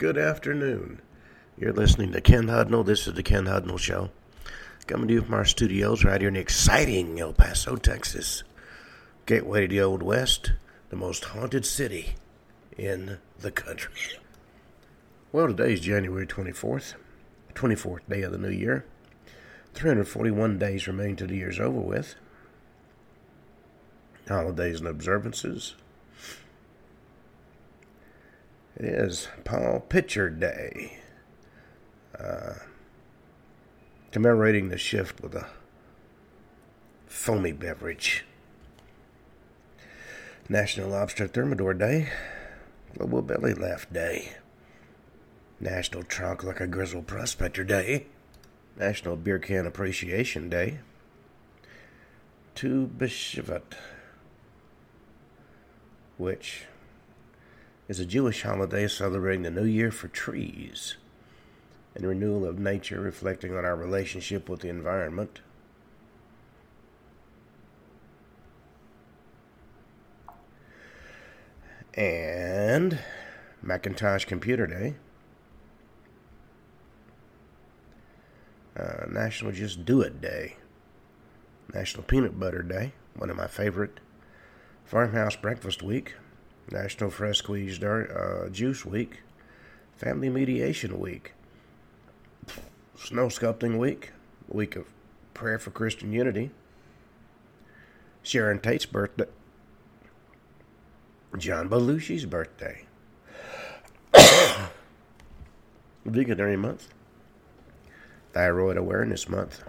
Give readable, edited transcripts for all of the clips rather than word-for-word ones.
Good afternoon. You're listening to Ken Hudnall. This is the Ken Hudnall Show. Coming to you from our studios right here in exciting El Paso, Texas. Gateway to the Old West, the most haunted city in the country. Well, today is January 24th, 24th day of the new year. 341 days remain to the year's over with. Holidays and observances. It is Paul Pitcher Day. Commemorating the shift with a foamy beverage. National Lobster Thermidor Day. Global Belly Laugh Day. National Trunk Like a Grizzled Prospector Day. National Beer Can Appreciation Day. Tu B'Shvat, which is a Jewish holiday celebrating the new year for trees and renewal of nature, reflecting on our relationship with the environment. And Macintosh Computer Day. National Just Do It Day. National Peanut Butter Day, one of my favorite. Farmhouse Breakfast Week. National Fresh Squeezed Juice Week. Family Mediation Week. Snow Sculpting Week. Week of Prayer for Christian Unity. Sharon Tate's birthday. John Belushi's birthday. Veganary Month. Thyroid Awareness Month.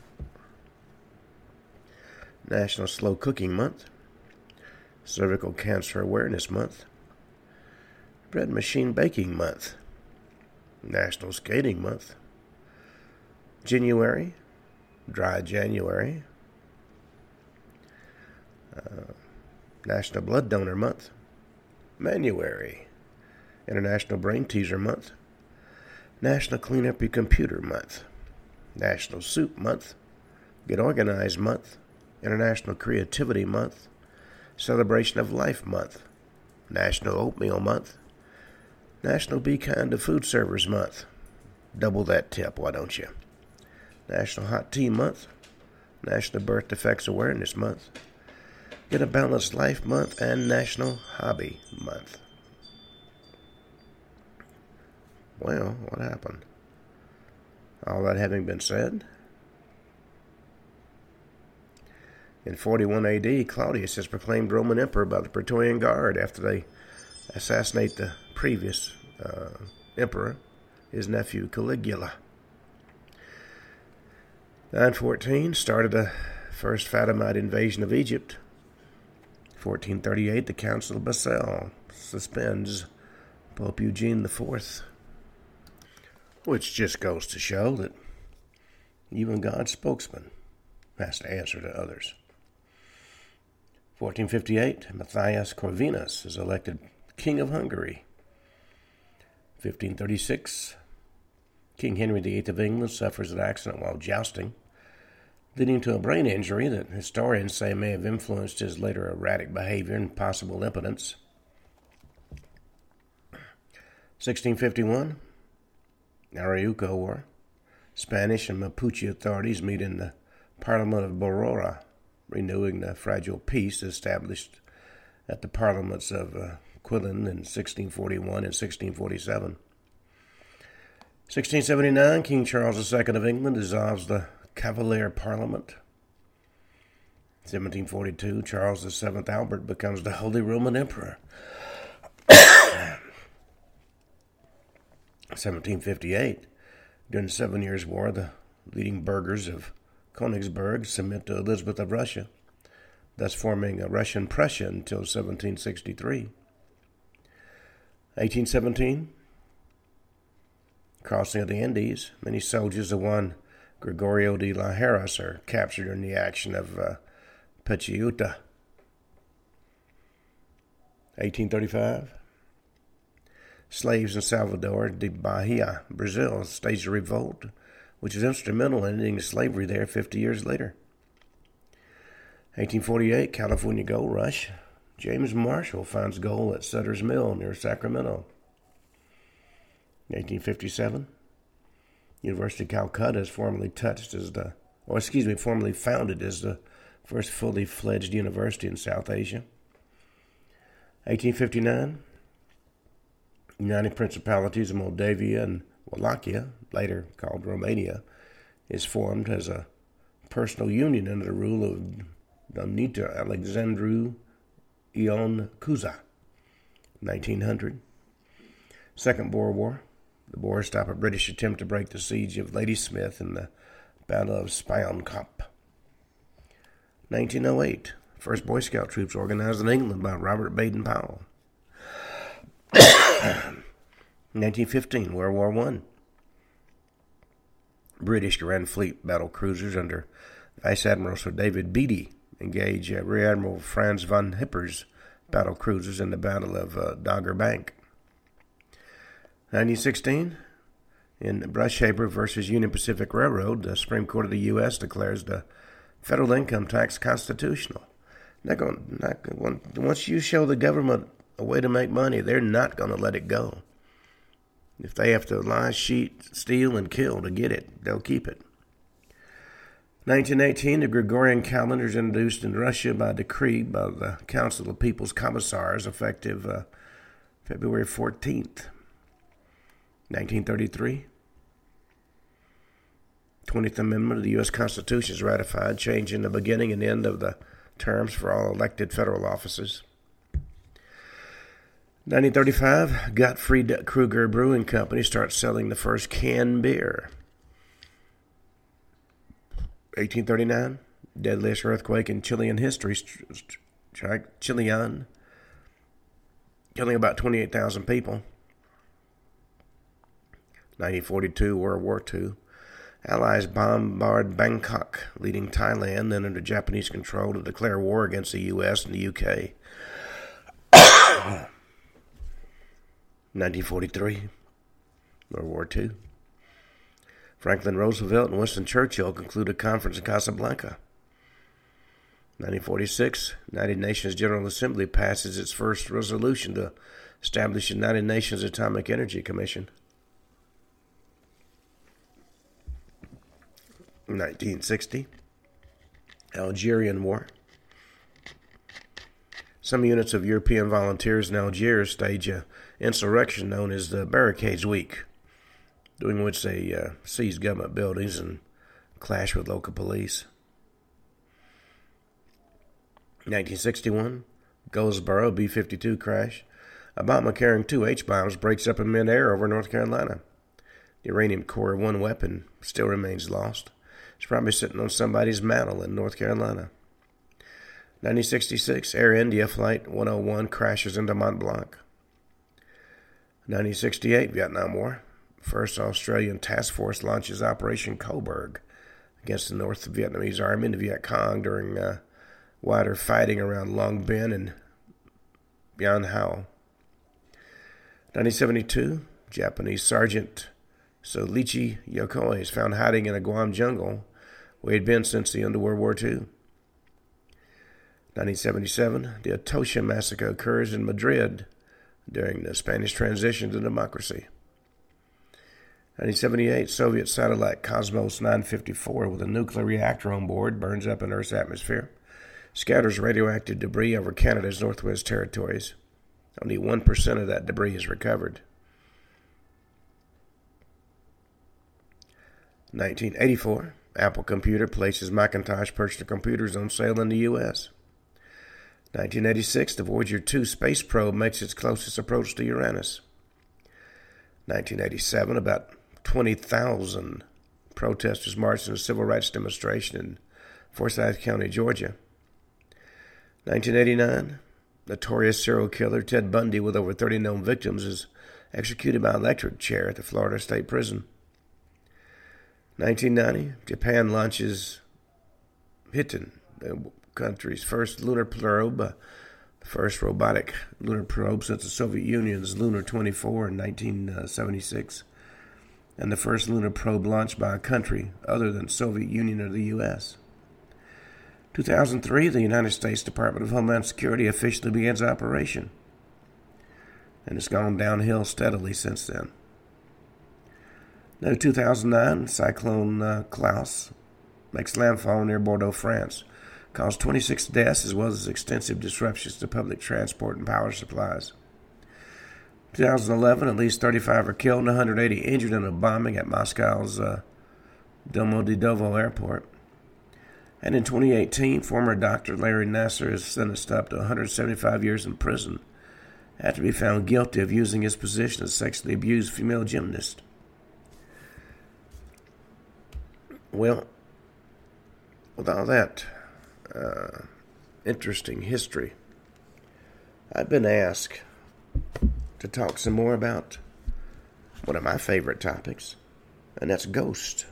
National Slow Cooking Month. Cervical Cancer Awareness Month. Bread Machine Baking Month. National Skating Month. January. Dry January. National Blood Donor Month. Manuary. International Brain Teaser Month. National Clean Up Your Computer Month. National Soup Month. Get Organized Month. International Creativity Month. Celebration of Life Month. National Oatmeal Month. National Be Kind to Food Servers Month. Double that tip, why don't you? National Hot Tea Month. National Birth Defects Awareness Month. Get a Balanced Life Month, and National Hobby Month. Well, what happened? All that having been said, in 41 AD, Claudius is proclaimed Roman Emperor by the Praetorian Guard after they assassinate the previous emperor, his nephew Caligula. 914 started the first Fatimide invasion of Egypt. 1438, the Council of Basel suspends Pope Eugene IV, which just goes to show that even God's spokesman has to answer to others. 1458, Matthias Corvinus is elected King of Hungary. 1536, King Henry VIII of England suffers an accident while jousting, leading to a brain injury that historians say may have influenced his later erratic behavior and possible impotence. 1651, Arauco War. Spanish and Mapuche authorities meet in the Parliament of Barora, renewing the fragile peace established at the parliaments of Quilon in 1641 and 1647. 1679, King Charles II of England dissolves the Cavalier Parliament. 1742, Charles VII Albert becomes the Holy Roman Emperor. 1758, during the 7 Years' War, the leading burghers of Königsberg submit to Elizabeth of Russia, thus forming a Russian Prussia until 1763. 1817, crossing of the Andes. Many soldiers of one Gregorio de la Heras are captured in the action of Pachiuta. 1835, slaves in Salvador de Bahia, Brazil, staged a revolt, which was instrumental in ending slavery there 50 years later. 1848, California gold rush. James Marshall finds gold at Sutter's Mill near Sacramento. 1857, University of Calcutta is formally founded as the first fully fledged university in South Asia. 1859, United Principalities of Moldavia and Wallachia, later called Romania, is formed as a personal union under the rule of Donita Alexandru Ion Cuza. 1900, Second Boer War. The Boers stop a British attempt to break the siege of Ladysmith in the Battle of Spionkop. 1908, first Boy Scout troops organized in England by Robert Baden-Powell. 1915, World War I. British Grand Fleet battle cruisers under Vice Admiral Sir David Beatty engage Rear Admiral Franz von Hipper's battle cruisers in the Battle of Dogger Bank. 1916, in Brushaber versus Union Pacific Railroad, the Supreme Court of the U.S. declares the federal income tax constitutional. Once you show the government a way to make money, they're not going to let it go. If they have to lie, cheat, steal, and kill to get it, they'll keep it. 1918, the Gregorian calendar is introduced in Russia by decree by the Council of People's Commissars, effective February 14th. 1933, 20th Amendment of the U.S. Constitution is ratified, changing the beginning and end of the terms for all elected federal offices. 1935, Gottfried Kruger Brewing Company starts selling the first canned beer. 1839, deadliest earthquake in Chilean history, Chilean, killing about 28,000 people. 1942, World War II. Allies bombard Bangkok, leading Thailand, then under Japanese control, to declare war against the U.S. and the UK. 1943, World War II. Franklin Roosevelt and Winston Churchill conclude a conference in Casablanca. 1946, United Nations General Assembly passes its first resolution to establish the United Nations Atomic Energy Commission. 1960, Algerian War. Some units of European volunteers in Algiers stage an insurrection known as the Barricades Week, during which they seize government buildings and clash with local police. 1961, Goldsboro B-52 crash. A bomber carrying 2 H-bombs breaks up in midair over North Carolina. The uranium core of one weapon still remains lost. It's probably sitting on somebody's mantle in North Carolina. 1966, Air India Flight 101 crashes into Mont Blanc. 1968, Vietnam War. First Australian task force launches Operation Coburg against the North Vietnamese Army and the Viet Cong during wider fighting around Long Binh and Bien Hao. 1972, Japanese Sergeant Soichi Yokoi is found hiding in a Guam jungle where he had been since the end of World War II. 1977, the Atocha massacre occurs in Madrid during the Spanish transition to democracy. 1978, Soviet satellite Cosmos 954 with a nuclear reactor on board burns up in Earth's atmosphere, scatters radioactive debris over Canada's Northwest Territories. Only 1% of that debris is recovered. 1984, Apple Computer places Macintosh personal computers on sale in the U.S. 1986, the Voyager 2 space probe makes its closest approach to Uranus. 1987, about 20,000 protesters marched in a civil rights demonstration in Forsyth County, Georgia. 1989, notorious serial killer Ted Bundy, with over 30 known victims, is executed by electric chair at the Florida State Prison. 1990, Japan launches Hitan, the country's first lunar probe, the first robotic lunar probe since the Soviet Union's Lunar 24 in 1976, and the first lunar probe launched by a country other than Soviet Union or the U.S. 2003, the United States Department of Homeland Security officially begins operation, and it's gone downhill steadily since then. Now, 2009, Cyclone Klaus makes landfall near Bordeaux, France. Caused 26 deaths as well as extensive disruptions to public transport and power supplies. 2011, at least 35 were killed and 180 injured in a bombing at Moscow's Domodedovo airport. And in 2018, former Dr. Larry Nassar is sentenced up to 175 years in prison after being found guilty of using his position as sexually abused female gymnast. Well, with all that interesting history, I've been asked to talk some more about one of my favorite topics, and that's ghosts.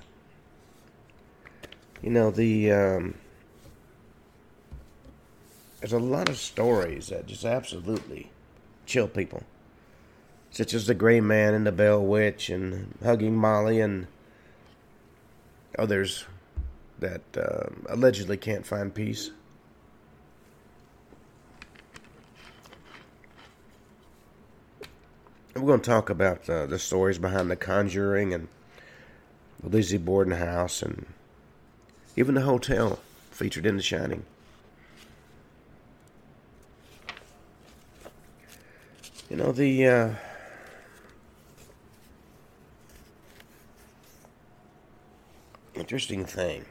You know, there's a lot of stories that just absolutely chill people, such as the Gray Man and the Bell Witch and Hugging Molly and others that allegedly can't find peace. We're going to talk about the stories behind The Conjuring and the Lizzie Borden house and even the hotel featured in The Shining. You know, the interesting thing,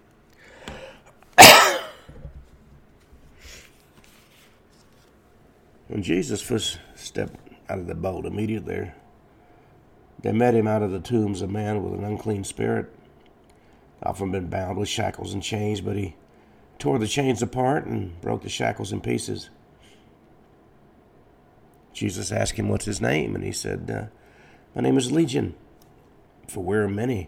when Jesus first stepped out of the boat, immediately they met him out of the tombs a man with an unclean spirit, often been bound with shackles and chains, but he tore the chains apart and broke the shackles in pieces. Jesus asked him what's his name, and he said, my name is Legion, for we're many.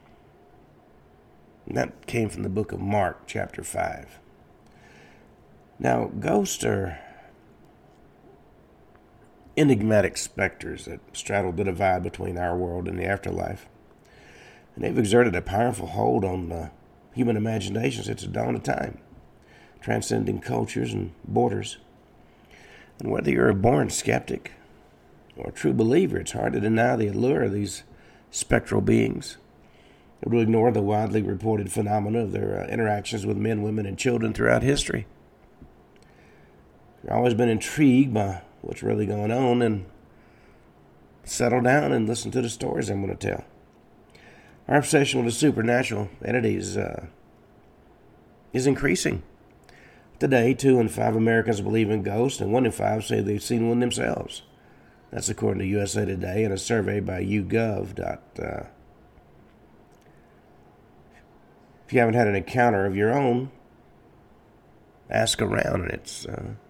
And that came from the book of Mark, chapter 5. Now, ghosts are enigmatic specters that straddle the divide between our world and the afterlife. And they've exerted a powerful hold on human imagination since the dawn of time, transcending cultures and borders. And whether you're a born skeptic or a true believer, it's hard to deny the allure of these spectral beings. It will ignore the widely reported phenomena of their interactions with men, women, and children throughout history. I've always been intrigued by what's really going on and settle down and listen to the stories I'm going to tell. Our obsession with the supernatural entities is increasing. Today, 2 in 5 Americans believe in ghosts, and 1 in 5 say they've seen one themselves. That's according to USA Today and a survey by YouGov. If you haven't had an encounter of your own, ask around, and it's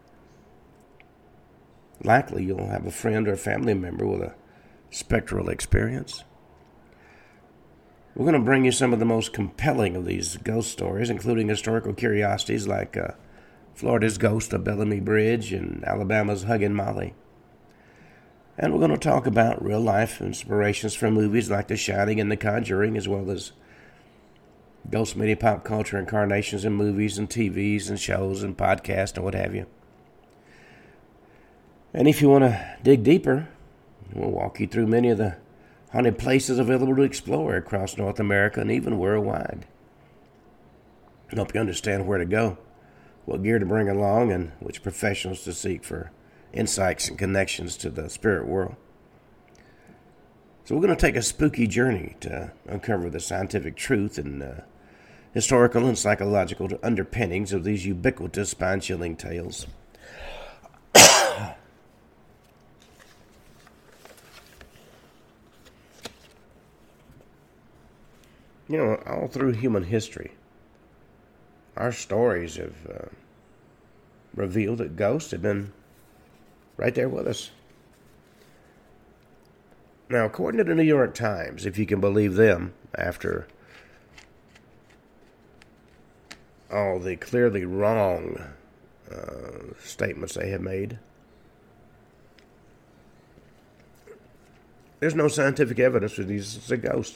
likely you'll have a friend or a family member with a spectral experience. We're going to bring you some of the most compelling of these ghost stories, including historical curiosities like Florida's Ghost of Bellamy Bridge and Alabama's Hugging Molly. And we're going to talk about real-life inspirations from movies like The Shining and The Conjuring, as well as ghost media pop culture incarnations in movies and TVs and shows and podcasts and what have you. And if you want to dig deeper, we'll walk you through many of the haunted places available to explore across North America and even worldwide. I hope you understand where to go, what gear to bring along, and which professionals to seek for insights and connections to the spirit world. So we're going to take a spooky journey to uncover the scientific truth and historical and psychological underpinnings of these ubiquitous, spine-chilling tales. You know, all through human history, our stories have revealed that ghosts have been right there with us. Now, according to the New York Times, if you can believe them, after all the clearly wrong statements they have made, there's no scientific evidence that these are ghosts.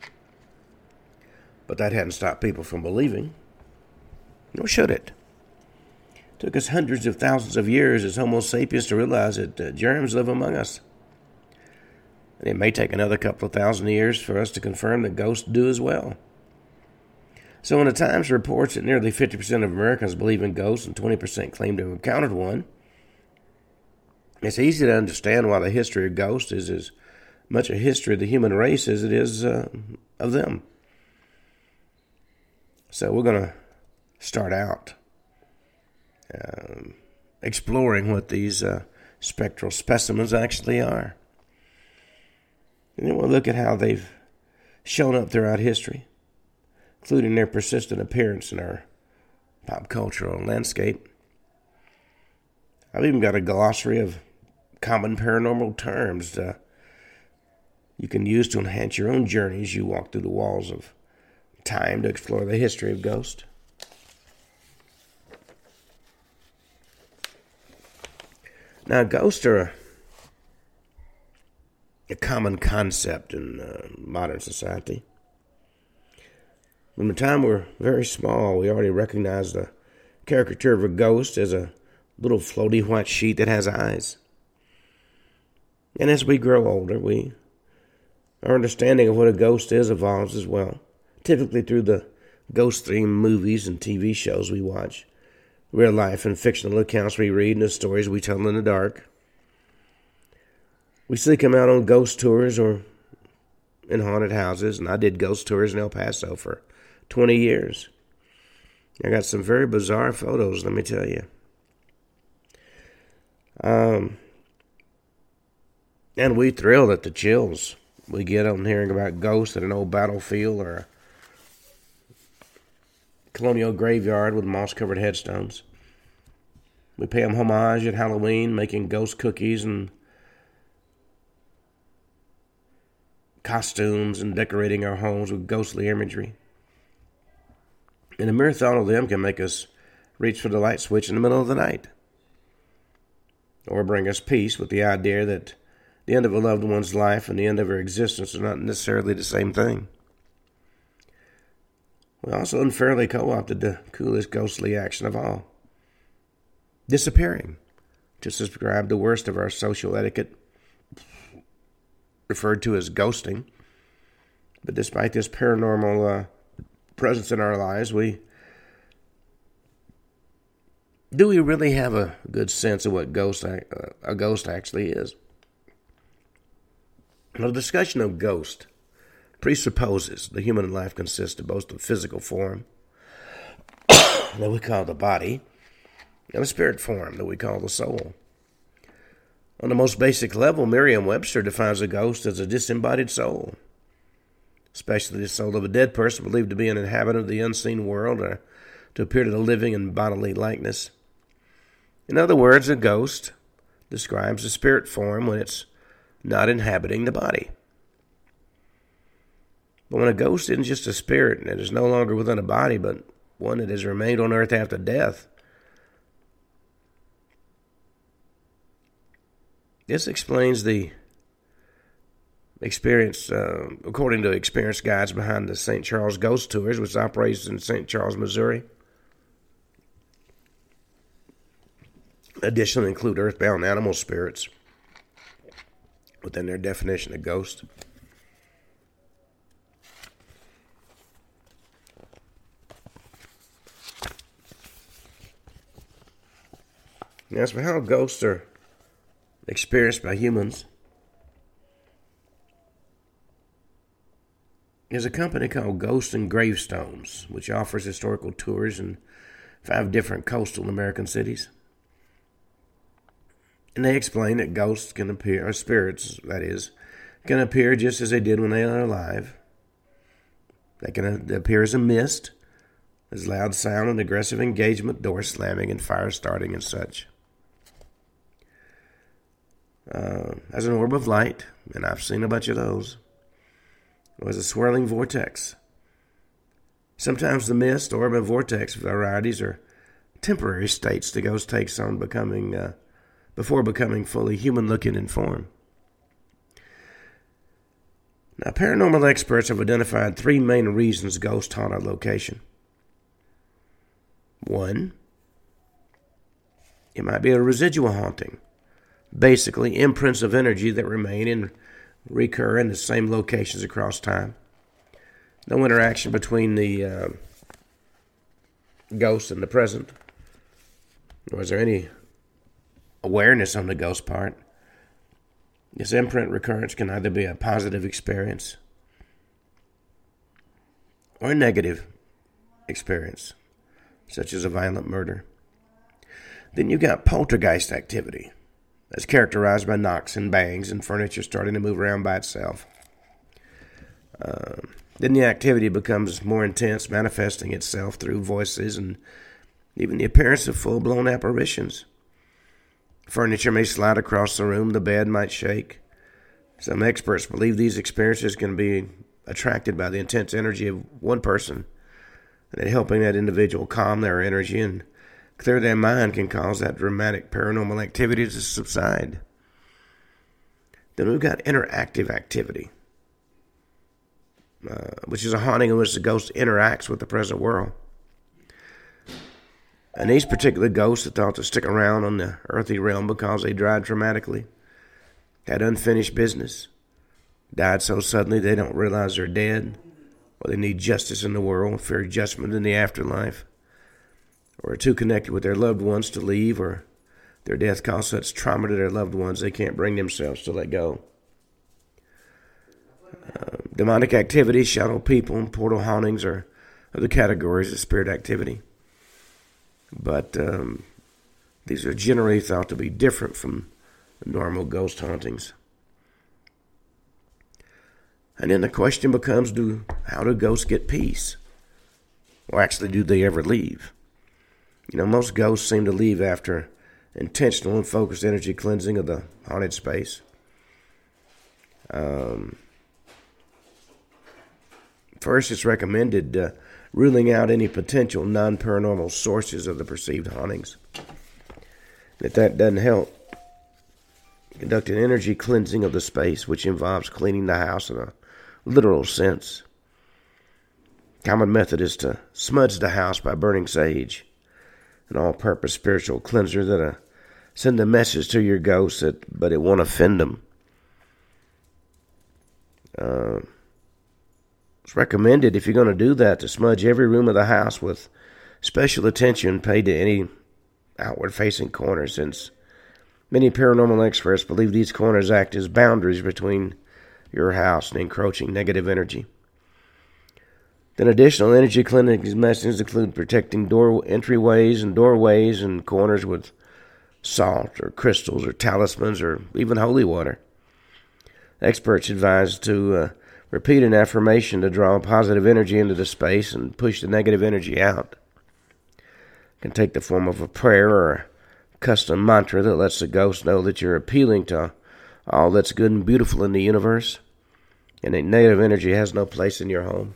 But that hadn't stopped people from believing, nor should it. It took us hundreds of thousands of years as Homo sapiens to realize that germs live among us. And it may take another couple of thousand years for us to confirm that ghosts do as well. So when the Times reports that nearly 50% of Americans believe in ghosts and 20% claim to have encountered one, it's easy to understand why the history of ghosts is as much a history of the human race as it is of them. So we're going to start out exploring what these spectral specimens actually are. And then we'll look at how they've shown up throughout history, including their persistent appearance in our pop cultural landscape. I've even got a glossary of common paranormal terms you can use to enhance your own journey as you walk through the walls of time to explore the history of ghosts. Now, ghosts are a common concept in modern society. From the time we're very small, we already recognize the caricature of a ghost as a little floaty white sheet that has eyes. And as we grow older, our understanding of what a ghost is evolves as well, typically through the ghost-themed movies and TV shows we watch, real life and fictional accounts we read, and the stories we tell in the dark. We seek them out on ghost tours or in haunted houses, and I did ghost tours in El Paso for 20 years. I got some very bizarre photos, let me tell you. And we thrilled at the chills we get on hearing about ghosts at an old battlefield or a colonial graveyard with moss-covered headstones. We pay them homage at Halloween, making ghost cookies and costumes and decorating our homes with ghostly imagery. And the mere thought of them can make us reach for the light switch in the middle of the night, or bring us peace with the idea that the end of a loved one's life and the end of her existence are not necessarily the same thing. We also unfairly co-opted the coolest ghostly action of all, disappearing, to subscribe the worst of our social etiquette, referred to as ghosting. But despite this paranormal presence in our lives, do we really have a good sense of what a ghost actually is? The discussion of ghost presupposes the human life consists of both a physical form that we call the body and a spirit form that we call the soul. On the most basic level, Merriam-Webster defines a ghost as a disembodied soul, especially the soul of a dead person believed to be an inhabitant of the unseen world or to appear to the living in bodily likeness. In other words, a ghost describes a spirit form when it's not inhabiting the body. But when a ghost isn't just a spirit that is no longer within a body, but one that has remained on earth after death, this explains the experience, according to experienced guides behind the St. Charles Ghost Tours, which operates in St. Charles, Missouri. Additionally, include earthbound animal spirits within their definition of ghost. As for how ghosts are experienced by humans, there's a company called Ghosts and Gravestones, which offers historical tours in 5 different coastal American cities. And they explain that ghosts can appear, or spirits, that is, can appear just as they did when they are alive. They can appear as a mist, as loud sound and aggressive engagement, door slamming and fire starting and such. As an orb of light, and I've seen a bunch of those, or as a swirling vortex. Sometimes the mist, orb, and vortex varieties are temporary states the ghost takes on before becoming fully human-looking in form. Now, paranormal experts have identified 3 main reasons ghosts haunt a location. 1, it might be a residual haunting, basically imprints of energy that remain in recur in the same locations across time. No interaction between the ghost and the present. Or is there any awareness on the ghost part? This imprint recurrence can either be a positive experience or a negative experience, such as a violent murder. Then you got poltergeist activity. That's characterized by knocks and bangs and furniture starting to move around by itself. Then the activity becomes more intense, manifesting itself through voices and even the appearance of full-blown apparitions. Furniture may slide across the room, the bed might shake. Some experts believe these experiences can be attracted by the intense energy of one person, and that helping that individual calm their energy and clear their mind can cause that dramatic paranormal activity to subside. Then we've got interactive activity, which is a haunting in which the ghost interacts with the present world. And these particular ghosts are thought to stick around on the earthly realm because they died traumatically, had unfinished business, died so suddenly they don't realize they're dead, or they need justice in the world, fear judgment in the afterlife, or are too connected with their loved ones to leave, or their death caused such trauma to their loved ones they can't bring themselves to let go. Demonic activity, shadow people, and portal hauntings are the categories of spirit activity. But these are generally thought to be different from normal ghost hauntings. And then the question becomes, how do ghosts get peace? Or actually, do they ever leave? Most ghosts seem to leave after intentional and focused energy cleansing of the haunted space. First, it's recommended ruling out any potential non-paranormal sources of the perceived hauntings. If that doesn't help, conduct an energy cleansing of the space, which involves cleaning the house in a literal sense. Common method is to smudge the house by burning sage, an all-purpose spiritual cleanser that send a message to your ghosts, but it won't offend them. It's recommended, if you're going to do that, to smudge every room of the house with special attention paid to any outward-facing corner, since many paranormal experts believe these corners act as boundaries between your house and encroaching negative energy. Then additional energy cleansing methods include protecting door entryways and doorways and corners with salt or crystals or talismans or even holy water. Experts advise to repeat an affirmation to draw positive energy into the space and push the negative energy out. It can take the form of a prayer or a custom mantra that lets the ghost know that you're appealing to all that's good and beautiful in the universe, and that negative energy has no place in your home.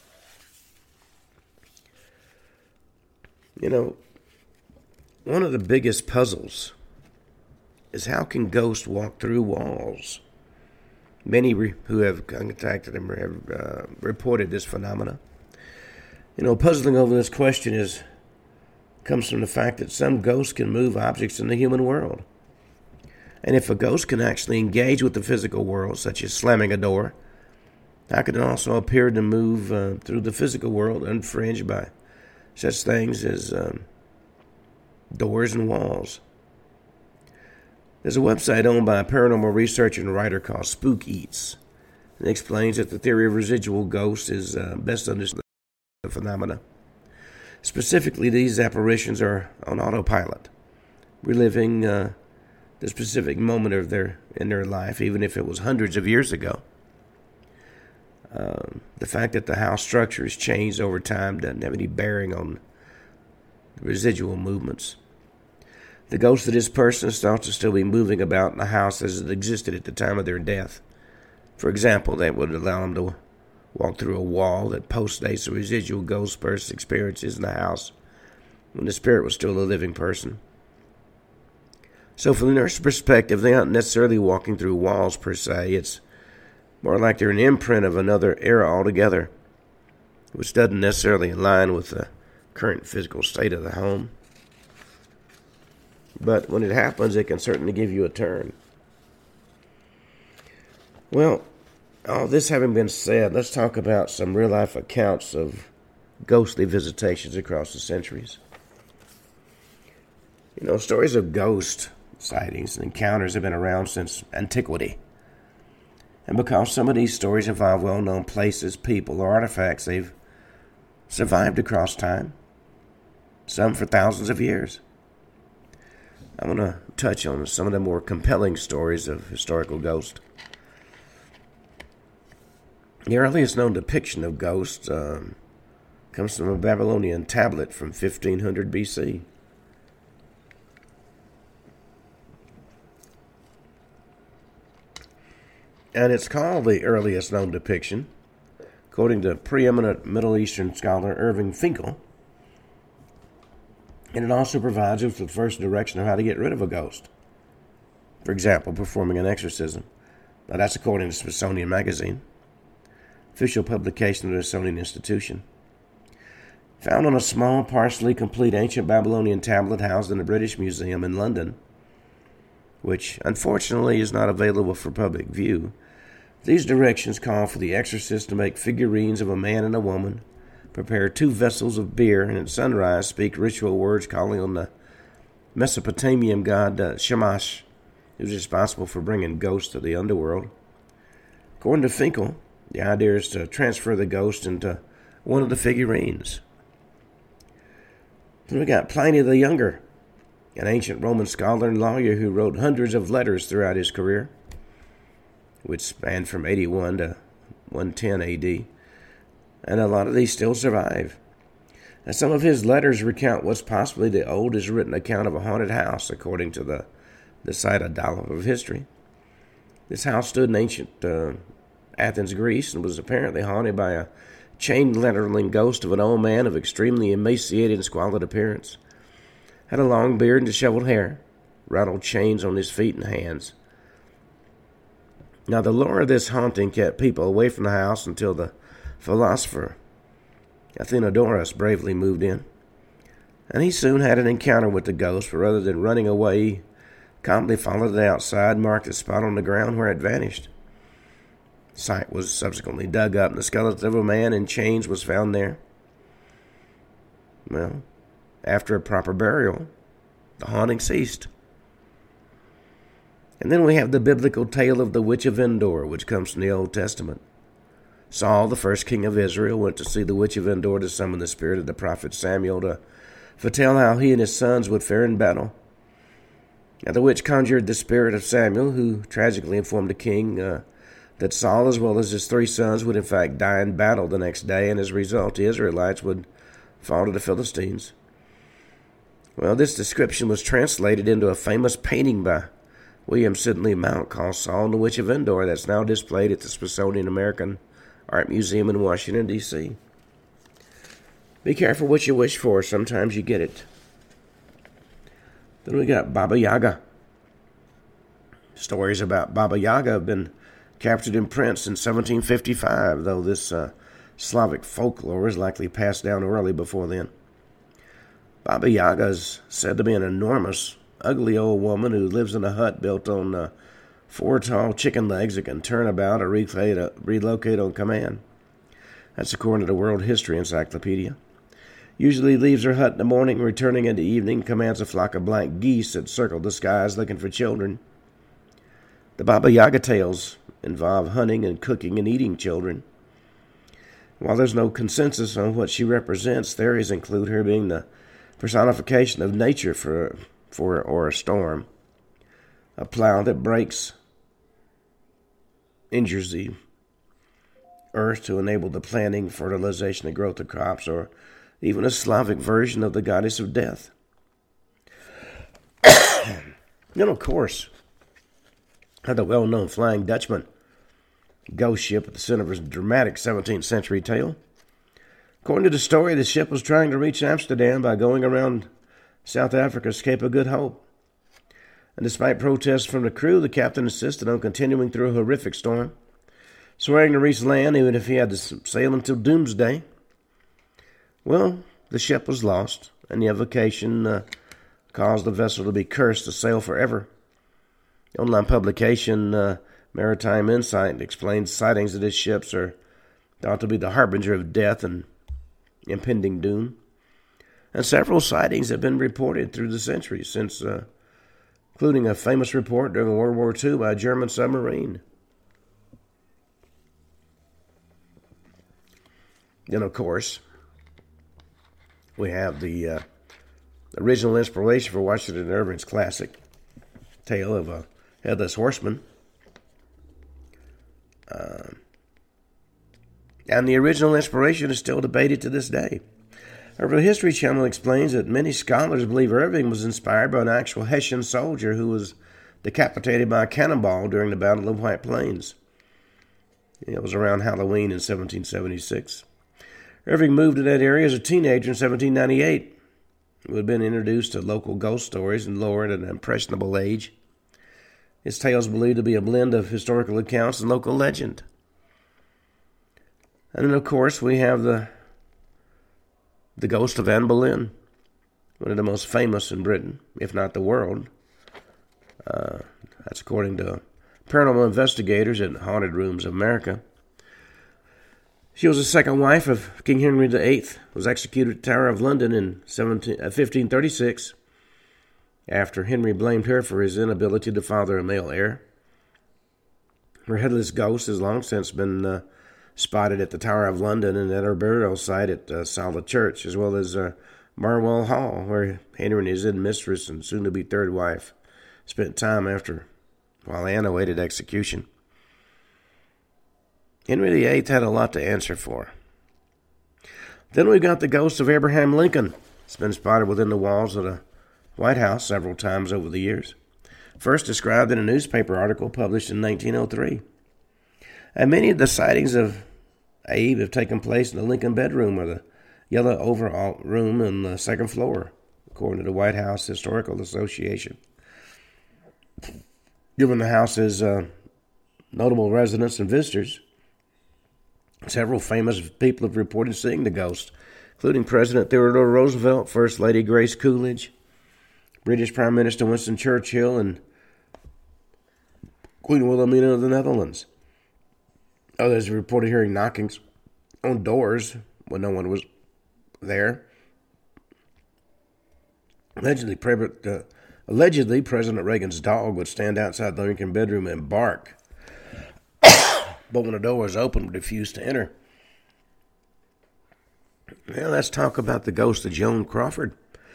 One of the biggest puzzles is how can ghosts walk through walls? Many who have contacted them have reported this phenomena. Puzzling over this question comes from the fact that some ghosts can move objects in the human world. And if a ghost can actually engage with the physical world, such as slamming a door, how can it also appear to move through the physical world unfringed by such things as doors and walls? There's a website owned by a paranormal researcher and writer called Spook Eats. It explains that the theory of residual ghosts is best understood the phenomena. Specifically, these apparitions are on autopilot, reliving the specific moment of in their life, even if it was hundreds of years ago. The fact that the house structure has changed over time doesn't have any bearing on the residual movements. The ghost of this person is thought to still be moving about in the house as it existed at the time of their death. For example, that would allow them to walk through a wall that postdates the residual ghost person's experiences in the house when the spirit was still a living person. So from the nurse's perspective, they aren't necessarily walking through walls per se. It's more like they're an imprint of another era altogether, which doesn't necessarily align with the current physical state of the home. But when it happens, it can certainly give you a turn. Well, all this having been said, let's talk about some real-life accounts of ghostly visitations across the centuries. Stories of ghost sightings and encounters have been around since antiquity. And because some of these stories involve well-known places, people, or artifacts, they've survived across time, some for thousands of years. I'm going to touch on some of the more compelling stories of historical ghosts. The earliest known depiction of ghosts comes from a Babylonian tablet from 1500 BC. And it's called the earliest known depiction, according to preeminent Middle Eastern scholar Irving Finkel. And it also provides us with the first direction of how to get rid of a ghost. For example, performing an exorcism. Now that's according to Smithsonian Magazine, official publication of the Smithsonian Institution. Found on a small, partially complete ancient Babylonian tablet housed in the British Museum in London, which unfortunately is not available for public view. These directions call for the exorcist to make figurines of a man and a woman, prepare 2 vessels of beer, and at sunrise speak ritual words calling on the Mesopotamian god Shamash, who's responsible for bringing ghosts to the underworld. According to Finkel, the idea is to transfer the ghost into one of the figurines. Then we got Pliny the Younger, an ancient Roman scholar and lawyer who wrote hundreds of letters throughout his career, which spanned from 81 to 110 AD, and a lot of these still survive. And some of his letters recount what's possibly the oldest written account of a haunted house, according to the site A Dollop of History. This house stood in ancient Athens, Greece, and was apparently haunted by a chain-rattling ghost of an old man of extremely emaciated and squalid appearance. Had a long beard and disheveled hair, rattled chains on his feet and hands. Now, the lore of this haunting kept people away from the house until the philosopher Athenodorus bravely moved in. And he soon had an encounter with the ghost, but rather than running away, he calmly followed it outside and marked a spot on the ground where it vanished. The site was subsequently dug up, and the skeleton of a man in chains was found there. Well, after a proper burial, the haunting ceased. And then we have the biblical tale of the Witch of Endor, which comes from the Old Testament. Saul, the first king of Israel, went to see the Witch of Endor to summon the spirit of the prophet Samuel to foretell how he and his sons would fare in battle. Now the witch conjured the spirit of Samuel, who tragically informed the king that Saul, as well as his 3 sons, would in fact die in battle the next day, and as a result, the Israelites would fall to the Philistines. Well, this description was translated into a famous painting by William Sidney Mount called Saul and the Witch of Endor that's now displayed at the Smithsonian American Art Museum in Washington, D.C. Be careful what you wish for. Sometimes you get it. Then we got Baba Yaga. Stories about Baba Yaga have been captured in print since 1755, though this Slavic folklore is likely passed down orally before then. Baba Yaga is said to be an enormous, ugly old woman who lives in a hut built on 4 tall chicken legs that can turn about or relocate on command. That's according to the World History Encyclopedia. Usually leaves her hut in the morning, returning in the evening, commands a flock of black geese that circle the skies looking for children. The Baba Yaga tales involve hunting and cooking and eating children. While there's no consensus on what she represents, theories include her being the personification of nature or a storm, a plow that breaks, injures the earth to enable the planting, fertilization, and growth of crops, or even a Slavic version of the goddess of death. Then, of course, the well-known Flying Dutchman, ghost ship at the center of a dramatic 17th century tale. According to the story, the ship was trying to reach Amsterdam by going around South Africa's Cape of Good Hope. And despite protests from the crew, the captain insisted on continuing through a horrific storm, swearing to reach land even if he had to sail until doomsday. Well, the ship was lost, and the evocation caused the vessel to be cursed to sail forever. The online publication Maritime Insight explains sightings of these ships are thought to be the harbinger of death and impending doom. And several sightings have been reported through the centuries, since including a famous report during World War II by a German submarine. Then, of course, we have the original inspiration for Washington Irving's classic tale of a headless horseman. And the original inspiration is still debated to this day. Urban History Channel explains that many scholars believe Irving was inspired by an actual Hessian soldier who was decapitated by a cannonball during the Battle of White Plains. It was around Halloween in 1776. Irving moved to that area as a teenager in 1798. He had been introduced to local ghost stories and lore at an impressionable age. His tale is believed to be a blend of historical accounts and local legend. And then, of course, we have the ghost of Anne Boleyn, one of the most famous in Britain, if not the world. That's according to paranormal investigators at Haunted Rooms of America. She was the second wife of King Henry VIII, was executed at the Tower of London in 1536, after Henry blamed her for his inability to father a male heir. Her headless ghost has long since been spotted at the Tower of London and at her burial site at Sala Church, as well as Marwell Hall, where Henry and his then mistress and soon-to-be third wife spent time while Anne awaited execution. Henry VIII had a lot to answer for. Then we've got the ghost of Abraham Lincoln. It's been spotted within the walls of the White House several times over the years. First described in a newspaper article published in 1903. And many of the sightings of Abe have taken place in the Lincoln bedroom or the yellow overall room on the second floor, according to the White House Historical Association. Given the house's notable residents and visitors, several famous people have reported seeing the ghost, including President Theodore Roosevelt, First Lady Grace Coolidge, British Prime Minister Winston Churchill, and Queen Wilhelmina of the Netherlands. Others have reported hearing knockings on doors when no one was there. Allegedly, President Reagan's dog would stand outside the Lincoln bedroom and bark, but when the door was open, would refuse to enter. Now let's talk about the ghost of Joan Crawford.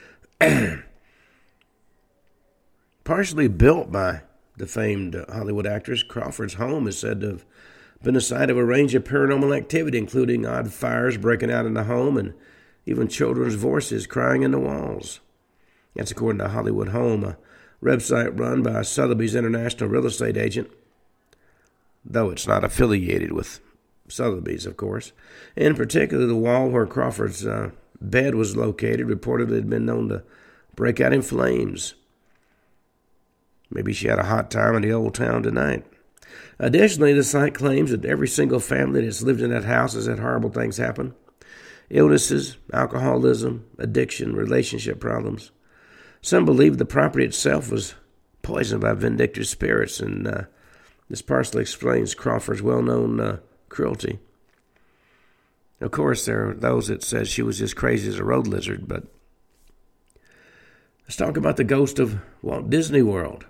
Partially built by the famed Hollywood actress, Crawford's home is said to have been the site of a range of paranormal activity, including odd fires breaking out in the home and even children's voices crying in the walls. That's according to Hollywood Home, a website run by Sotheby's International Real Estate Agent, though it's not affiliated with Sotheby's, of course. In particular, the wall where Crawford's bed was located reportedly had been known to break out in flames. Maybe she had a hot time in the old town tonight. Additionally, the site claims that every single family that's lived in that house has had horrible things happen. Illnesses, alcoholism, addiction, relationship problems. Some believe the property itself was poisoned by vindictive spirits, and this partially explains Crawford's well-known cruelty. Of course, there are those that says she was as crazy as a road lizard, but let's talk about the ghost of Walt Disney World.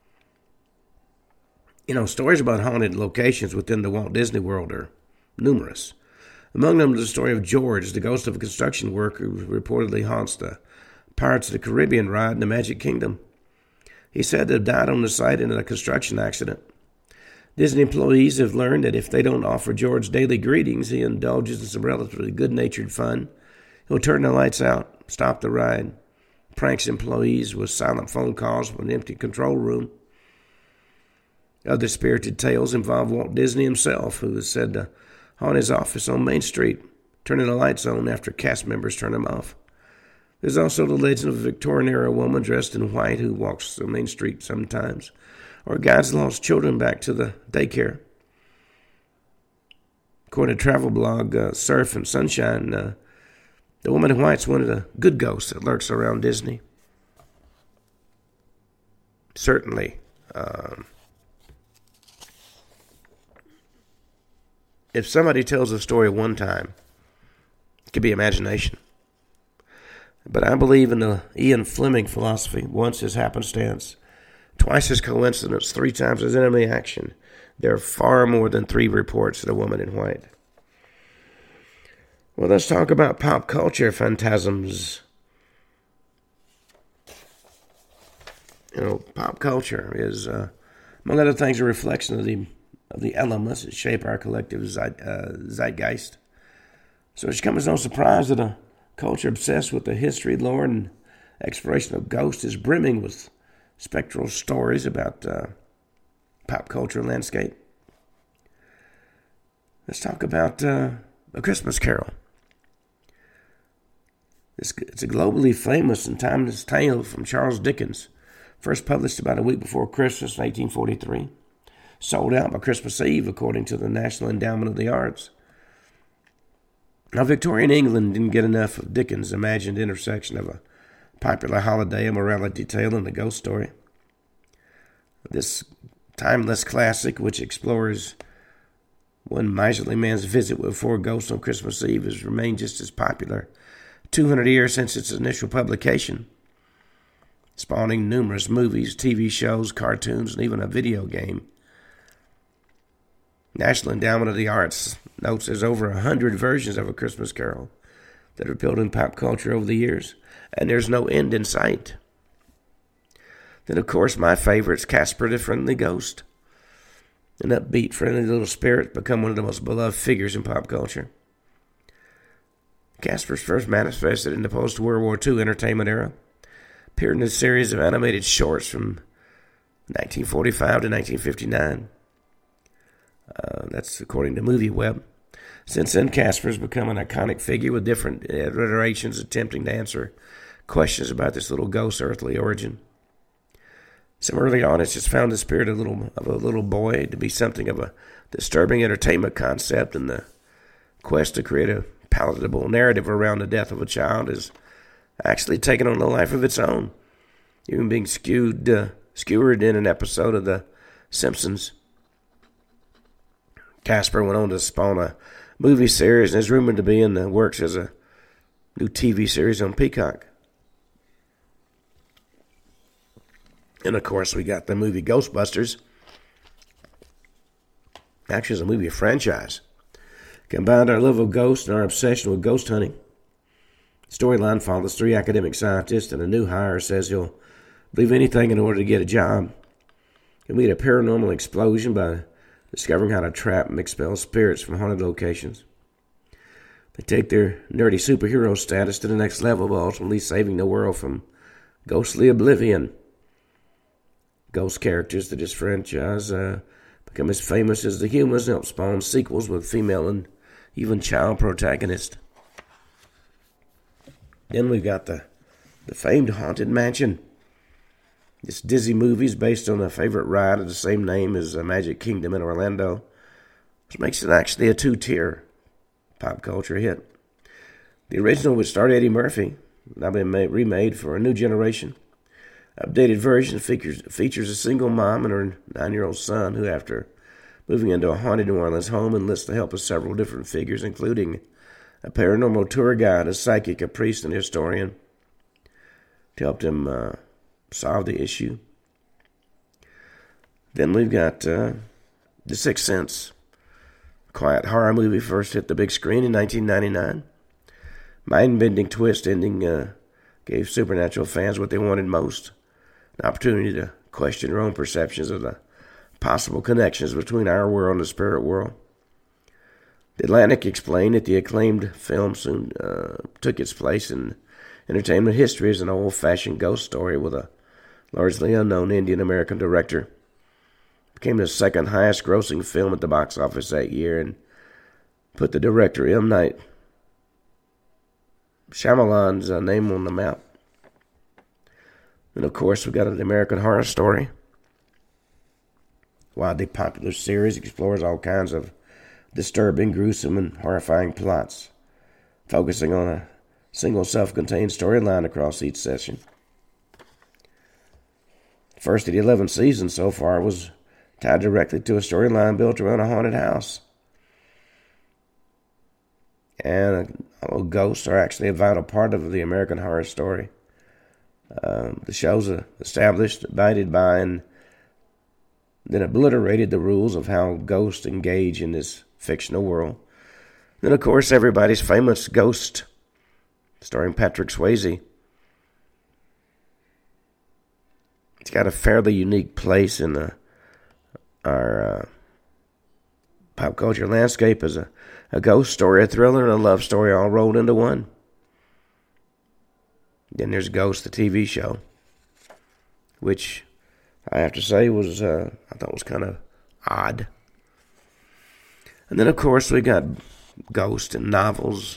You know, stories about haunted locations within the Walt Disney World are numerous. Among them is the story of George, the ghost of a construction worker who reportedly haunts the Pirates of the Caribbean ride in the Magic Kingdom. He's said to have died on the site in a construction accident. Disney employees have learned that if they don't offer George daily greetings, he indulges in some relatively good-natured fun. He'll turn the lights out, stop the ride, pranks employees with silent phone calls from an empty control room. Other spirited tales involve Walt Disney himself, who is said to haunt his office on Main Street, turning the lights on after cast members turn them off. There's also the legend of a Victorian-era woman dressed in white who walks the Main Street sometimes, or guides lost children back to the daycare. According to travel blog Surf and Sunshine, the woman in white's one of the good ghosts that lurks around Disney. Certainly, if somebody tells a story one time, it could be imagination. But I believe in the Ian Fleming philosophy. Once is happenstance, twice is coincidence, three times is enemy action. There are far more than three reports of a woman in white. Well, let's talk about pop culture phantasms. Pop culture is, among other things, a reflection of the elements that shape our collective zeitgeist. So it should come as no surprise that a culture obsessed with the history, lore, and exploration of ghosts is brimming with spectral stories about pop culture landscape. Let's talk about A Christmas Carol. It's a globally famous and timeless tale from Charles Dickens, first published about a week before Christmas in 1843. Sold out by Christmas Eve, according to the National Endowment of the Arts. Now, Victorian England didn't get enough of Dickens' imagined intersection of a popular holiday, a morality tale, and a ghost story. This timeless classic, which explores one miserly man's visit with four ghosts on Christmas Eve, has remained just as popular 200 years since its initial publication, spawning numerous movies, TV shows, cartoons, and even a video game. National Endowment of the Arts notes there's over 100 versions of A Christmas Carol that are built in pop culture over the years, and there's no end in sight. Then, of course, my favorite's Casper the Friendly Ghost. An upbeat, friendly little spirit become one of the most beloved figures in pop culture. Casper's first manifested in the post-World War II entertainment era, appeared in a series of animated shorts from 1945 to 1959. That's according to MovieWeb. Since then, Casper's become an iconic figure with different iterations attempting to answer questions about this little ghost's earthly origin. Some early audiences found the spirit of a little boy to be something of a disturbing entertainment concept, and the quest to create a palatable narrative around the death of a child is actually taken on a life of its own, even being skewered in an episode of The Simpsons. Casper went on to spawn a movie series and is rumored to be in the works as a new TV series on Peacock. And, of course, we got the movie Ghostbusters. Actually, it's a movie franchise. Combined our love of ghosts and our obsession with ghost hunting. Storyline follows three academic scientists, and a new hire says he'll believe anything in order to get a job. He'll meet a paranormal explosion by discovering how to trap and expel spirits from haunted locations. They take their nerdy superhero status to the next level by ultimately saving the world from ghostly oblivion. Ghost characters that this franchise become as famous as the humans and help spawn sequels with female and even child protagonists. Then we've got the famed Haunted Mansion. This Disney movie is based on a favorite ride of the same name as Magic Kingdom in Orlando, which makes it actually a two-tier pop culture hit. The original, which starred Eddie Murphy, now been remade for a new generation. Updated version features a single mom and her 9-year-old son who, after moving into a haunted New Orleans home, enlists the help of several different figures, including a paranormal tour guide, a psychic, a priest, and a historian, to help them solve the issue. Then we've got The Sixth Sense. Quiet horror movie first hit the big screen in 1999. Mind-bending twist ending gave supernatural fans what they wanted most, an opportunity to question their own perceptions of the possible connections between our world and the spirit world. The Atlantic explained that the acclaimed film soon took its place in entertainment history as an old-fashioned ghost story with a largely unknown Indian-American director. It became the second highest-grossing film at the box office that year and put the director M. Night Shyamalan's name on the map. And, of course, we've got an American Horror Story. Widely popular series explores all kinds of disturbing, gruesome, and horrifying plots, focusing on a single self-contained storyline across each session. First of the 11 seasons so far was tied directly to a storyline built around a haunted house. And ghosts are actually a vital part of the American Horror Story. The show's established, abided by, and then obliterated the rules of how ghosts engage in this fictional world. Then, of course, everybody's famous Ghost, starring Patrick Swayze. It's got a fairly unique place in our pop culture landscape as a ghost story, a thriller, and a love story all rolled into one. Then there's Ghost, the TV show, which I have to say was I thought was kind of odd. And then, of course, we got Ghost and novels.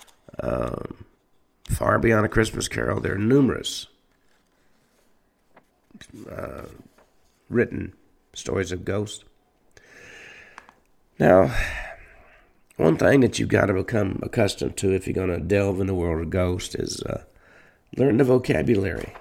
Far Beyond a Christmas Carol, there are numerous written stories of ghosts. Now, one thing that you've got to become accustomed to if you're going to delve in the world of ghosts is learn the vocabulary.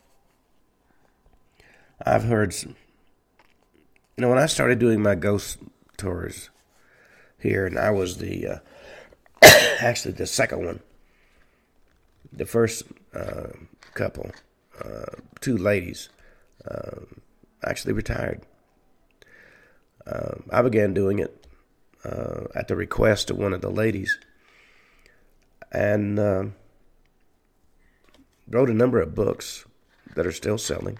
I've heard when I started doing my ghost tours here, and I was the actually the second one. The first couple, two ladies, actually retired. I began doing it at the request of one of the ladies, and wrote a number of books that are still selling.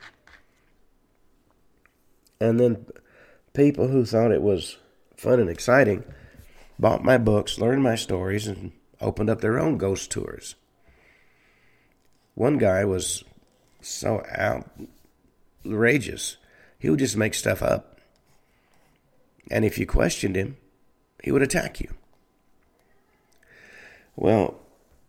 And then people who thought it was fun and exciting bought my books, learned my stories, and opened up their own ghost tours. One guy was so outrageous, he would just make stuff up. And if you questioned him, he would attack you. Well,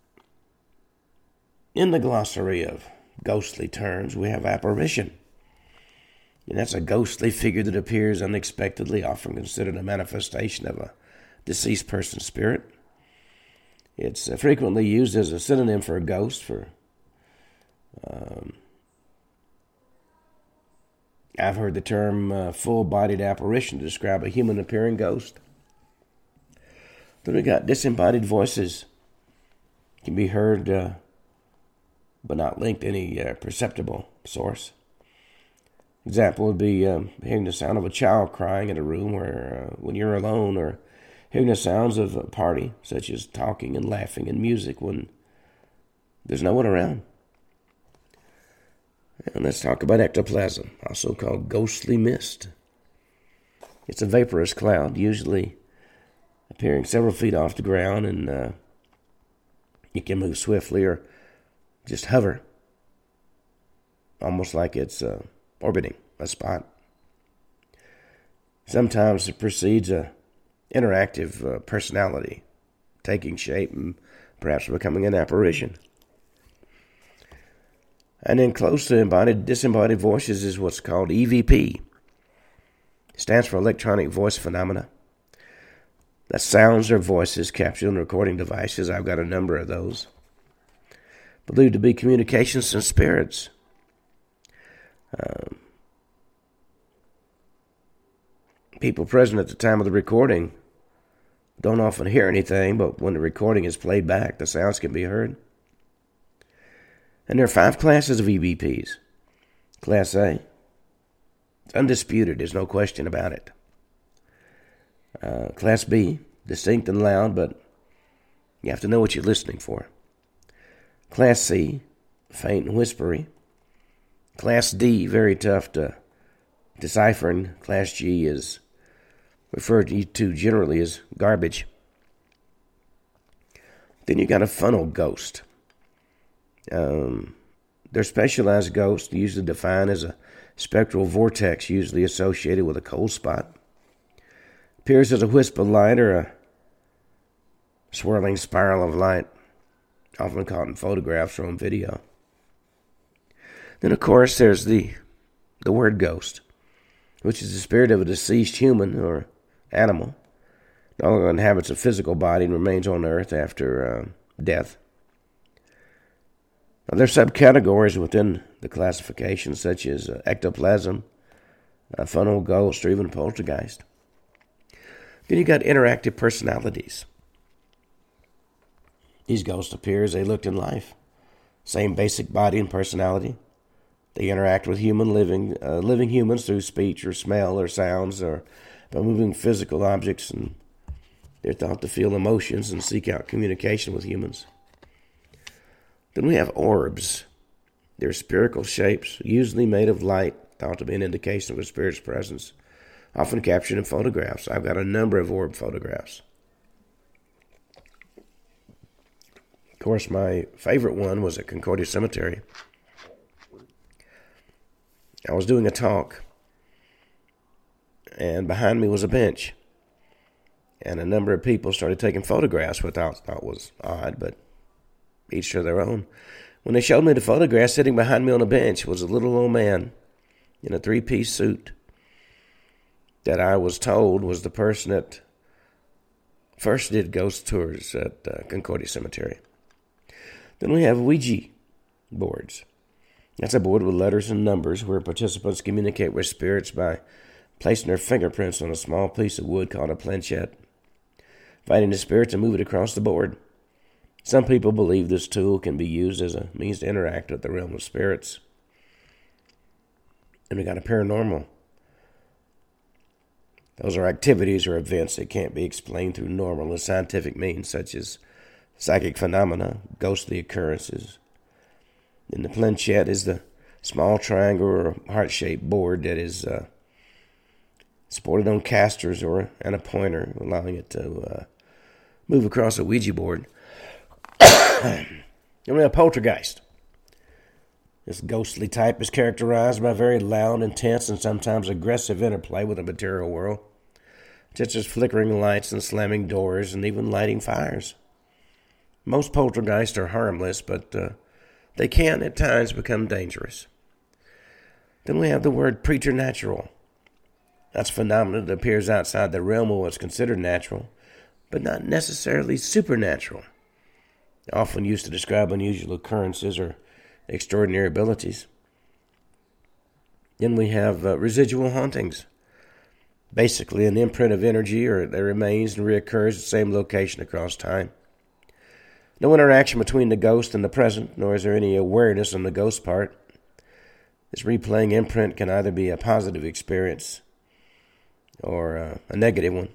in the glossary of ghostly terms, we have apparition. And that's a ghostly figure that appears unexpectedly, often considered a manifestation of a deceased person's spirit. It's frequently used as a synonym for a ghost. I've heard the term full-bodied apparition to describe a human-appearing ghost. Then we got disembodied voices. Can be heard, but not linked to any perceptible source. Example would be hearing the sound of a child crying in a room where when you're alone, or hearing the sounds of a party, such as talking and laughing and music when there's no one around. And let's talk about ectoplasm, also called ghostly mist. It's a vaporous cloud, usually appearing several feet off the ground, and you can move swiftly or just hover, almost like it's orbiting a spot. Sometimes it precedes a interactive personality taking shape and perhaps becoming an apparition. And then close to disembodied voices is what's called EVP. It stands for electronic voice phenomena. That sounds or voices captured on recording devices. I've got a number of those. Believed to be communications from spirits. People present at the time of the recording don't often hear anything, but when the recording is played back, the sounds can be heard. And there are 5 classes of EVPs. Class A, it's undisputed, there's no question about it. Class B, distinct and loud, but you have to know what you're listening for. Class C, faint and whispery. Class D, very tough to decipher, and Class G is referred to generally as garbage. Then you got a funnel ghost. They're specialized ghosts, usually defined as a spectral vortex, usually associated with a cold spot. Appears as a wisp of light or a swirling spiral of light, often caught in photographs or on video. Then, of course, there's the word ghost, which is the spirit of a deceased human or animal. No longer inhabits a physical body and remains on earth after death. Now, there are subcategories within the classification, such as ectoplasm, funnel ghost, or even poltergeist. Then you got interactive personalities. These ghosts appear as they looked in life. Same basic body and personality. They interact with living humans through speech or smell or sounds or by moving physical objects, and they're thought to feel emotions and seek out communication with humans. Then we have orbs. They're spherical shapes, usually made of light, thought to be an indication of a spirit's presence, often captured in photographs. I've got a number of orb photographs. Of course, my favorite one was at Concordia Cemetery. I was doing a talk, and behind me was a bench, and a number of people started taking photographs, which I thought was odd, but each to their own. When they showed me the photograph, sitting behind me on a bench was a little old man in a three-piece suit that I was told was the person that first did ghost tours at Concordia Cemetery. Then we have Ouija boards. That's a board with letters and numbers where participants communicate with spirits by placing their fingerprints on a small piece of wood called a planchette, inviting the spirit to move it across the board. Some people believe this tool can be used as a means to interact with the realm of spirits. And we got a paranormal. Those are activities or events that can't be explained through normal or scientific means, such as psychic phenomena, ghostly occurrences. And the planchette is the small triangle or heart-shaped board that is supported on casters and a pointer, allowing it to move across a Ouija board. And we have poltergeist. This ghostly type is characterized by very loud, intense, and sometimes aggressive interplay with the material world, such as flickering lights and slamming doors and even lighting fires. Most poltergeists are harmless, but they can at times become dangerous. Then we have the word preternatural. That's a phenomenon that appears outside the realm of what's considered natural, but not necessarily supernatural. Often used to describe unusual occurrences or extraordinary abilities. Then we have residual hauntings. Basically, an imprint of energy that remains and reoccurs at the same location across time. No interaction between the ghost and the present, nor is there any awareness on the ghost part. This replaying imprint can either be a positive experience or a negative one.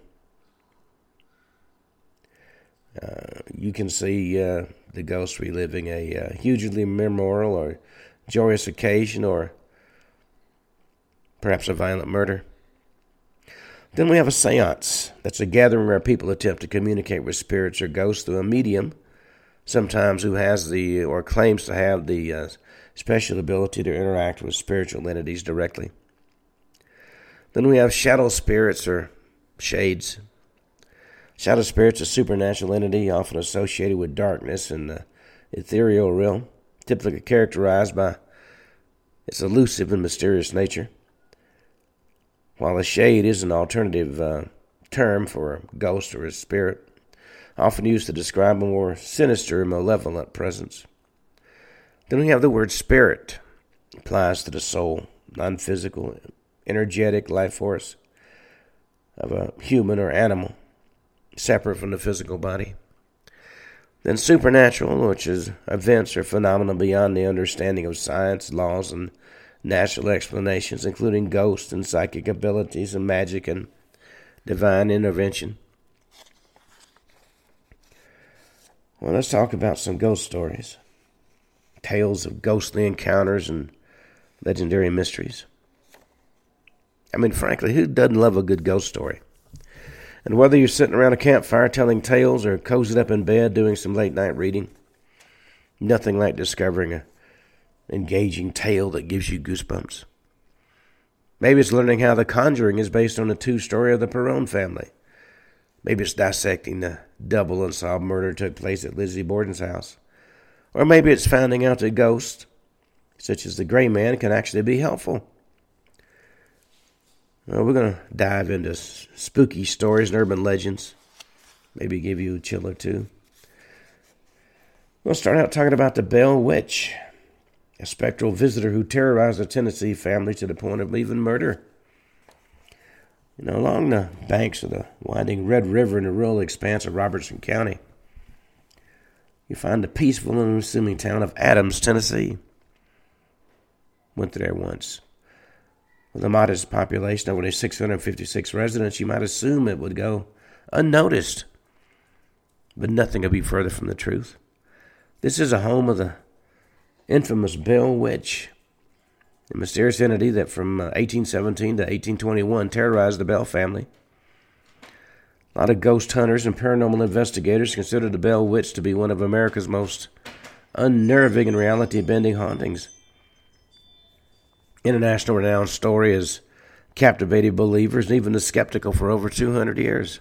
You can see the ghost reliving a hugely memorable or joyous occasion, or perhaps a violent murder. Then we have a seance. That's a gathering where people attempt to communicate with spirits or ghosts through a medium, sometimes who has or claims to have the special ability to interact with spiritual entities directly. Then we have shadow spirits or shades. Shadow spirits are a supernatural entity often associated with darkness and the ethereal realm, typically characterized by its elusive and mysterious nature. While a shade is an alternative term for a ghost or a spirit, often used to describe a more sinister and malevolent presence. Then we have the word spirit. It applies to the soul, non-physical, energetic life force of a human or animal, separate from the physical body. Then supernatural, which is events or phenomena beyond the understanding of science, laws, and natural explanations, including ghosts and psychic abilities and magic and divine intervention. Well, let's talk about some ghost stories. Tales of ghostly encounters and legendary mysteries. I mean, frankly, who doesn't love a good ghost story? And whether you're sitting around a campfire telling tales or cozied up in bed doing some late-night reading, nothing like discovering an engaging tale that gives you goosebumps. Maybe it's learning how The Conjuring is based on the true story of the Perron family. Maybe it's dissecting the double unsolved murder that took place at Lizzie Borden's house. Or maybe it's finding out that ghosts, such as the Gray Man, can actually be helpful. Well, we're going to dive into spooky stories and urban legends. Maybe give you a chill or two. We'll start out talking about the Bell Witch, a spectral visitor who terrorized the Tennessee family to the point of even murder. Along the banks of the winding Red River in the rural expanse of Robertson County, you find the peaceful and unassuming town of Adams, Tennessee. Went there once. With a modest population of only 656 residents, you might assume it would go unnoticed. But nothing could be further from the truth. This is a home of the infamous Bell Witch, a mysterious entity that from 1817 to 1821 terrorized the Bell family. A lot of ghost hunters and paranormal investigators consider the Bell Witch to be one of America's most unnerving and reality-bending hauntings. International renowned story has captivated believers and even the skeptical for over 200 years.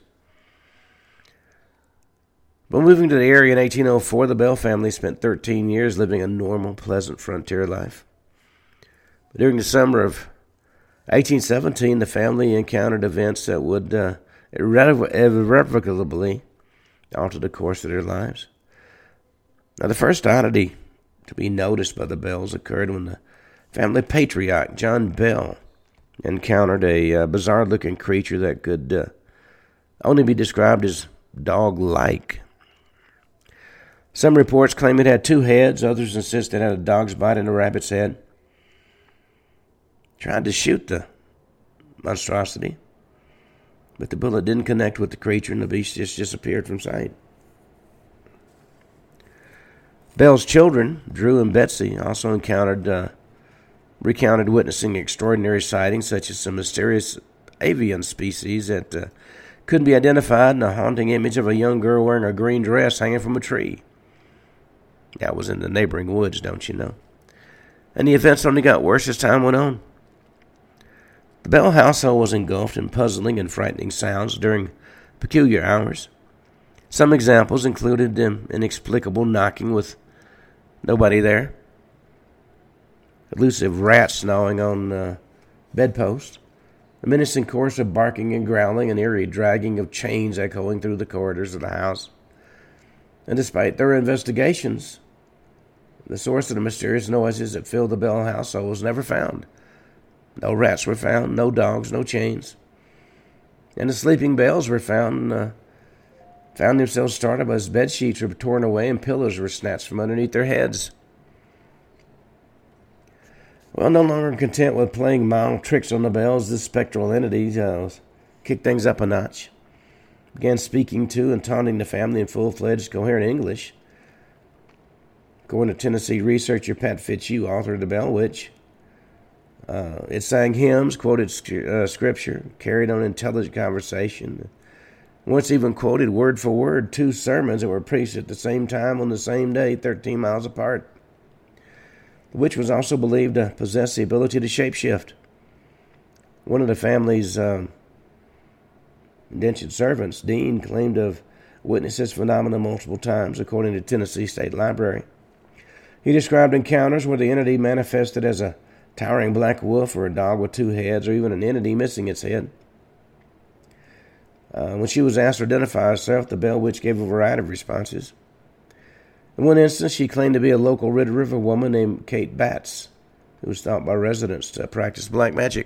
But moving to the area in 1804, the Bell family spent 13 years living a normal, pleasant frontier life. But during the summer of 1817, the family encountered events that would irrevocably alter the course of their lives. Now, the first oddity to be noticed by the Bells occurred when the family patriarch, John Bell, encountered a bizarre-looking creature that could only be described as dog-like. Some reports claim it had 2 heads. Others insist it had a dog's bite and a rabbit's head. Tried to shoot the monstrosity, but the bullet didn't connect with the creature and the beast just disappeared from sight. Bell's children, Drew and Betsy, also recounted witnessing extraordinary sightings such as some mysterious avian species that couldn't be identified and a haunting image of a young girl wearing a green dress hanging from a tree. That was in the neighboring woods, don't you know? And the events only got worse as time went on. The Bell household was engulfed in puzzling and frightening sounds during peculiar hours. Some examples included inexplicable knocking with nobody there, elusive rats gnawing on bedposts, a menacing chorus of barking and growling, an eerie dragging of chains echoing through the corridors of the house. And despite thorough investigations, the source of the mysterious noises that filled the Bell household was never found. No rats were found, no dogs, no chains. And the sleeping Bells were found themselves startled as bed sheets were torn away and pillows were snatched from underneath their heads. Well, no longer content with playing mild tricks on the Bells, this spectral entity kicked things up a notch. Began speaking to and taunting the family in full-fledged, coherent English. According to Tennessee researcher Pat Fitzhugh, author of The Bell Witch, it sang hymns, quoted scripture, carried on intelligent conversation. Once even quoted word for word 2 sermons that were preached at the same time on the same day, 13 miles apart. The witch was also believed to possess the ability to shapeshift. One of the family's indentured servants, Dean, claimed to have witnessed this phenomenon multiple times, according to Tennessee State Library. He described encounters where the entity manifested as a towering black wolf or a dog with 2 heads or even an entity missing its head. When she was asked to identify herself, the Bell Witch gave a variety of responses. In one instance, she claimed to be a local Red River woman named Kate Batts, who was thought by residents to practice black magic.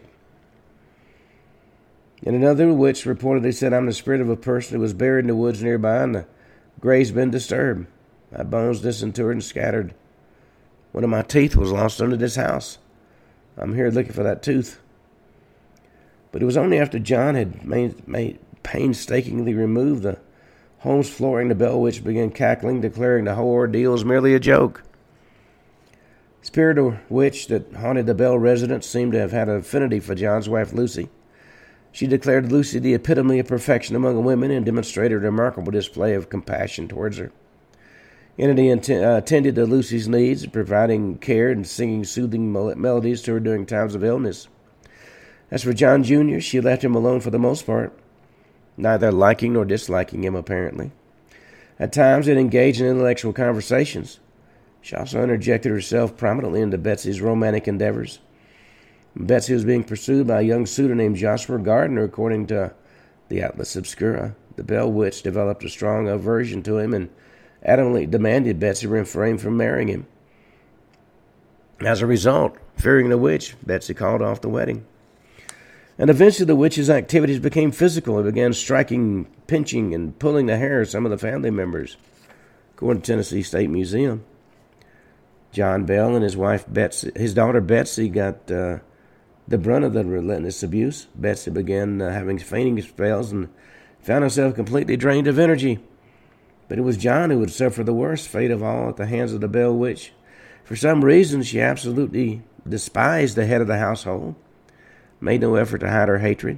And another witch reportedly said, "I'm the spirit of a person who was buried in the woods nearby, and the grave's been disturbed. My bones disinterred and scattered. One of my teeth was lost under this house. I'm here looking for that tooth." But it was only after John had painstakingly removed the home's flooring the Bell Witch began cackling, declaring the whole ordeal was merely a joke. The spirit or witch that haunted the Bell residence seemed to have had an affinity for John's wife, Lucy. She declared Lucy the epitome of perfection among women and demonstrated a remarkable display of compassion towards her. Entity attended to Lucy's needs, providing care and singing soothing melodies to her during times of illness. As for John Jr., she left him alone for the most part, neither liking nor disliking him, apparently. At times, it engaged in intellectual conversations. She also interjected herself prominently into Betsy's romantic endeavors. Betsy was being pursued by a young suitor named Joshua Gardner, according to the Atlas Obscura. The Bell Witch developed a strong aversion to him and adamantly demanded Betsy refrain from marrying him. As a result, fearing the witch, Betsy called off the wedding. And eventually the witch's activities became physical. It began striking, pinching, and pulling the hair of some of the family members. According to Tennessee State Museum, John Bell and his wife Betsy, his daughter Betsy, got the brunt of the relentless abuse. Betsy began having fainting spells and found herself completely drained of energy. But it was John who would suffer the worst fate of all at the hands of the Bell Witch. For some reason, she absolutely despised the head of the household, made no effort to hide her hatred.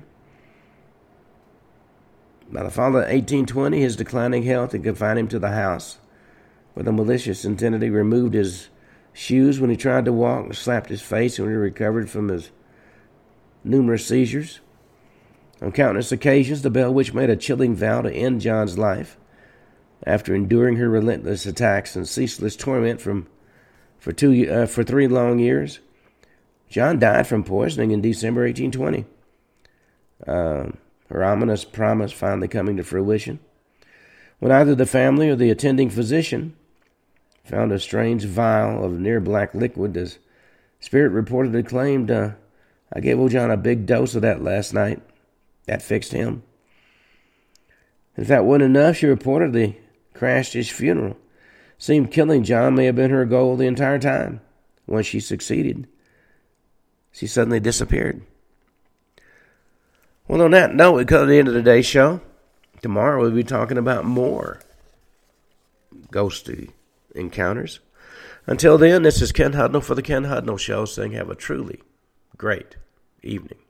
By the fall of 1820, his declining health had confined him to the house, where the malicious entity removed his shoes when he tried to walk and slapped his face when he recovered from his numerous seizures. On countless occasions, the Bell Witch made a chilling vow to end John's life. After enduring her relentless attacks and ceaseless torment for 3 long years, John died from poisoning in December 1820. Her ominous promise finally coming to fruition, when either the family or the attending physician found a strange vial of near-black liquid. The spirit reportedly claimed, I gave old John a big dose of that last night. That fixed him. And if that wasn't enough, she reportedly crashed his funeral. Seemed killing John may have been her goal the entire time. Once she succeeded, she suddenly disappeared. Well, on that note, we come to the end of today's show. Tomorrow we'll be talking about more ghostly encounters. Until then, this is Ken Hudnall for the Ken Hudnall Show, saying have a truly great evening.